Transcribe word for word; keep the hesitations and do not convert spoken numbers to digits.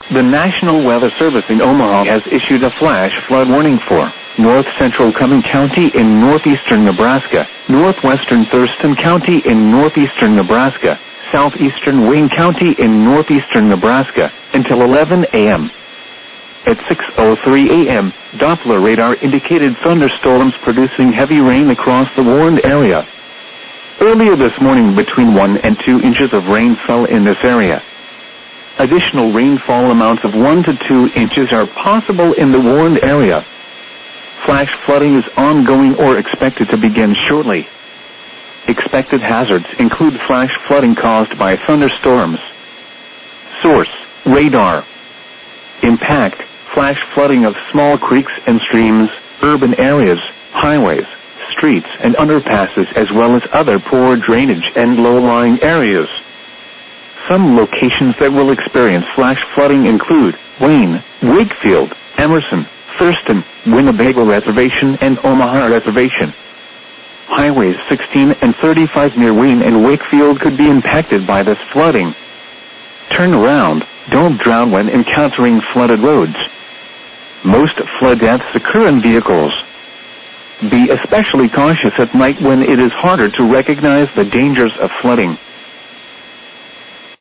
The National Weather Service in Omaha has issued a flash flood warning for north central Cumming County in northeastern Nebraska, northwestern Thurston County in northeastern Nebraska, southeastern Wayne County in northeastern Nebraska, until eleven a.m. At six oh three a.m., Doppler radar indicated thunderstorms producing heavy rain across the warned area. Earlier this morning, between one and two inches of rain fell in this area. Additional rainfall amounts of one to two inches are possible in the warned area. Flash flooding is ongoing or expected to begin shortly. Expected hazards include flash flooding caused by thunderstorms. Source: radar. Impact: flash flooding of small creeks and streams, urban areas, highways, streets, and underpasses, as well as other poor drainage and low-lying areas. Some locations that will experience flash flooding include Wayne, Wakefield, Emerson, Thurston, Winnebago Reservation, and Omaha Reservation. Highways sixteen and thirty-five near Wayne and Wakefield could be impacted by this flooding. Turn around. Don't drown when encountering flooded roads. Most flood deaths occur in vehicles. Be especially cautious at night when it is harder to recognize the dangers of flooding.